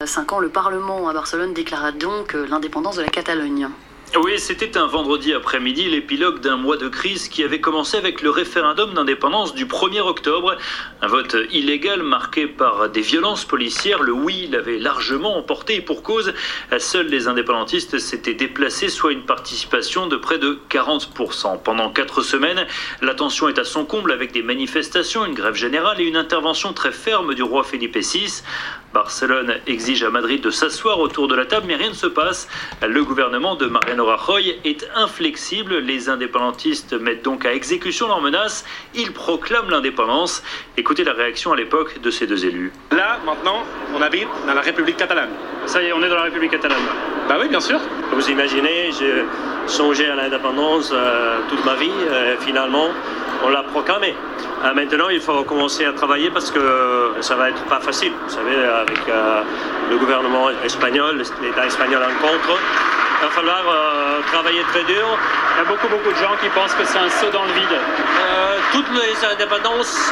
5 ans, le Parlement à Barcelone déclara donc l'indépendance de la Catalogne. Oui, c'était un vendredi après-midi, l'épilogue d'un mois de crise qui avait commencé avec le référendum d'indépendance du 1er octobre. Un vote illégal marqué par des violences policières. Le oui l'avait largement emporté et pour cause, seuls les indépendantistes s'étaient déplacés, soit une participation de près de 40%. Pendant 4 semaines, la tension est à son comble avec des manifestations, une grève générale et une intervention très ferme du roi Felipe VI. Barcelone exige à Madrid de s'asseoir autour de la table, mais rien ne se passe. Le gouvernement de Mariano Rajoy est inflexible. Les indépendantistes mettent donc à exécution leurs menaces. Ils proclament l'indépendance. Écoutez la réaction à l'époque de ces deux élus. Là, maintenant, on habite dans la République catalane. Ça y est, on est dans la République catalane. Bah oui, bien sûr. Vous imaginez, j'ai songé à l'indépendance toute ma vie. Finalement, on l'a proclamé. Maintenant, il faut commencer à travailler parce que ça va être pas facile. Vous savez, avec le gouvernement espagnol, l'État espagnol en contre, il va falloir travailler très dur. Il y a beaucoup de gens qui pensent que c'est un saut dans le vide. Toutes les indépendances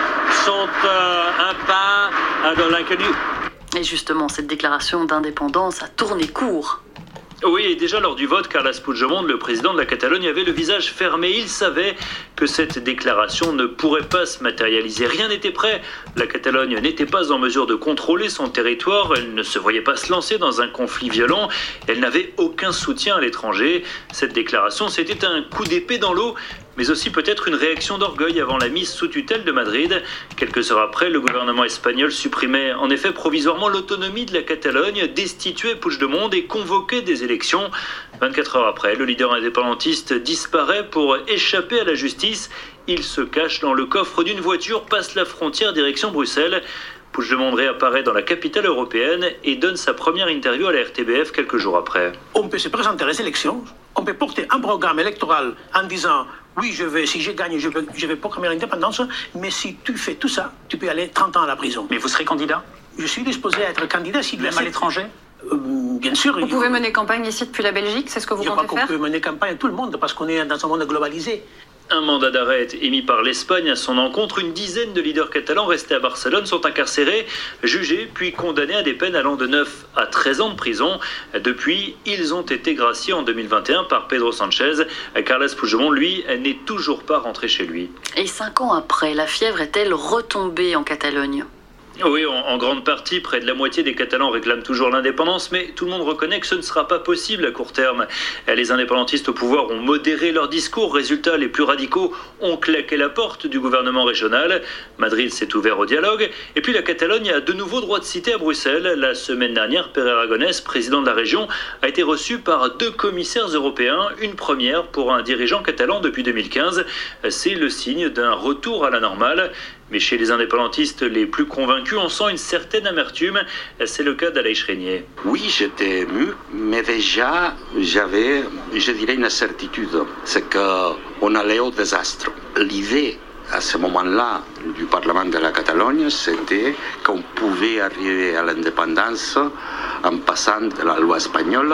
sont un pas dans l'inconnu. Et justement, cette déclaration d'indépendance a tourné court. Oui, et déjà lors du vote, Carles Puigdemont, le président de la Catalogne, avait le visage fermé. Il savait que cette déclaration ne pourrait pas se matérialiser. Rien n'était prêt. La Catalogne n'était pas en mesure de contrôler son territoire. Elle ne se voyait pas se lancer dans un conflit violent. Elle n'avait aucun soutien à l'étranger. Cette déclaration, c'était un coup d'épée dans l'eau, mais aussi peut-être une réaction d'orgueil avant la mise sous tutelle de Madrid. Quelques heures après, le gouvernement espagnol supprimait en effet provisoirement l'autonomie de la Catalogne, destituait Puigdemont et convoquait des élections. 24 heures après, le leader indépendantiste disparaît pour échapper à la justice. Il se cache dans le coffre d'une voiture, passe la frontière direction Bruxelles. Puigdemont réapparaît dans la capitale européenne et donne sa première interview à la RTBF quelques jours après. On peut se présenter à les élections, on peut porter un programme électoral en disant oui, si je gagne, je vais proclamer l'indépendance, mais si tu fais tout ça, tu peux aller 30 ans à la prison. Mais vous serez candidat? Je suis disposé à être candidat si même à l'étranger? Bien sûr. Vous pouvez mener campagne ici depuis la Belgique, c'est ce que vous comptez faire? Je crois qu'on peut mener campagne à tout le monde parce qu'on est dans un monde globalisé. Un mandat d'arrêt est émis par l'Espagne à son encontre. Une dizaine de leaders catalans restés à Barcelone sont incarcérés, jugés, puis condamnés à des peines allant de 9 à 13 ans de prison. Depuis, ils ont été graciés en 2021 par Pedro Sánchez. Carles Puigdemont, lui, n'est toujours pas rentré chez lui. Et 5 ans après, la fièvre est-elle retombée en Catalogne ? Oui, en grande partie, près de la moitié des Catalans réclament toujours l'indépendance, mais tout le monde reconnaît que ce ne sera pas possible à court terme. Les indépendantistes au pouvoir ont modéré leur discours. Résultat, les plus radicaux ont claqué la porte du gouvernement régional. Madrid s'est ouvert au dialogue. Et puis la Catalogne a de nouveau droit de cité à Bruxelles. La semaine dernière, Pere Aragonès, président de la région, a été reçu par 2 commissaires européens. Une première pour un dirigeant catalan depuis 2015. C'est le signe d'un retour à la normale. Mais chez les indépendantistes les plus convaincus, on sent une certaine amertume. C'est le cas d'Aleix Régnier. Oui, j'étais ému, mais déjà, j'avais, je dirais, une certitude. C'est qu'on allait au désastre. L'idée, à ce moment-là, du Parlement de la Catalogne, c'était qu'on pouvait arriver à l'indépendance en passant de la loi espagnole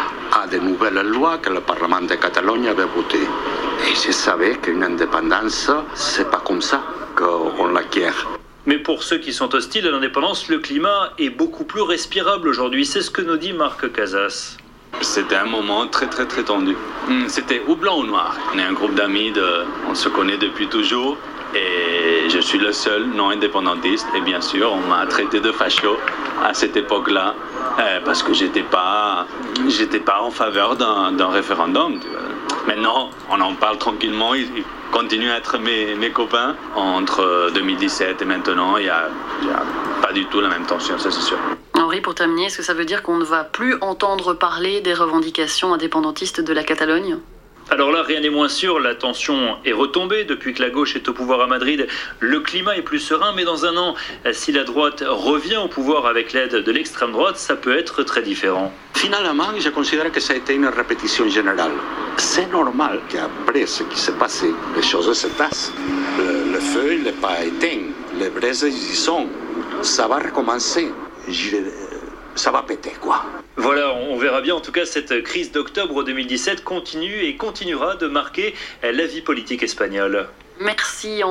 à de nouvelles lois que le Parlement de Catalogne avait votées. Et je savais qu'une indépendance, c'est pas comme ça qu'on l'acquiert. Mais pour ceux qui sont hostiles à l'indépendance, le climat est beaucoup plus respirable aujourd'hui. C'est ce que nous dit Marc Casas. C'était un moment très tendu. C'était ou blanc ou noir. On est un groupe d'amis, on se connaît depuis toujours. Et je suis le seul non indépendantiste. Et bien sûr, on m'a traité de facho à cette époque-là. Parce que j'étais pas en faveur d'un référendum. Maintenant, on en parle tranquillement. Ils continuent à être mes copains. Entre 2017 et maintenant, il n'y a pas du tout la même tension, ça c'est sûr. Henri, pour terminer, est-ce que ça veut dire qu'on ne va plus entendre parler des revendications indépendantistes de la Catalogne ? Alors là, rien n'est moins sûr, la tension est retombée. Depuis que la gauche est au pouvoir à Madrid, le climat est plus serein. Mais dans un an, si la droite revient au pouvoir avec l'aide de l'extrême droite, ça peut être très différent. Finalement, je considère que ça a été une répétition générale. C'est normal qu'après ce qui s'est passé, les choses se tassent. Le feu n'est pas éteint, les braises y sont. Ça va recommencer. Ça va péter, quoi. Voilà, on verra bien. En tout cas, cette crise d'octobre 2017 continue et continuera de marquer la vie politique espagnole. Merci.